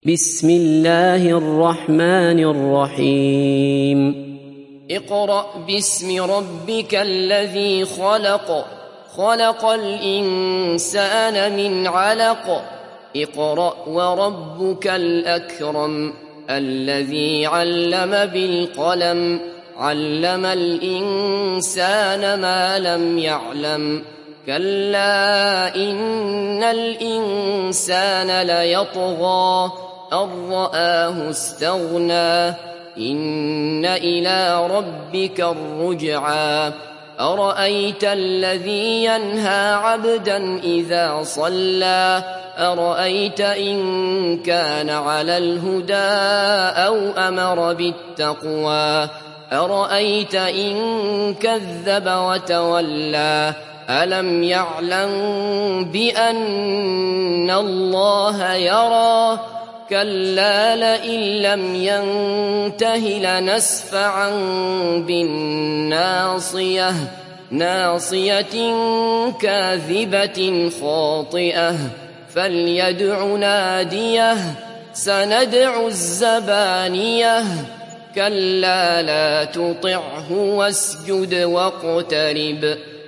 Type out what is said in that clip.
بسم الله الرحمن الرحيم اقرأ باسم ربك الذي خلق خلق الإنسان من علق اقرأ وربك الأكرم الذي علم بالقلم علم الإنسان ما لم يعلم كلا إن الإنسان ليطغى أن رآه استغنى إن إلى ربك الرجعى أرأيت الذي ينهى عبدا إذا صلى أرأيت إن كان على الهدى أو أمر بالتقوى أرأيت إن كذب وتولى ألم يعلم بأن الله يرى كلا لئن لم ينته لنسفعا بالناصية ناصية كاذبة خاطئة فليدع ناديه سندع الزبانية كلا لا تطعه واسجد واقترب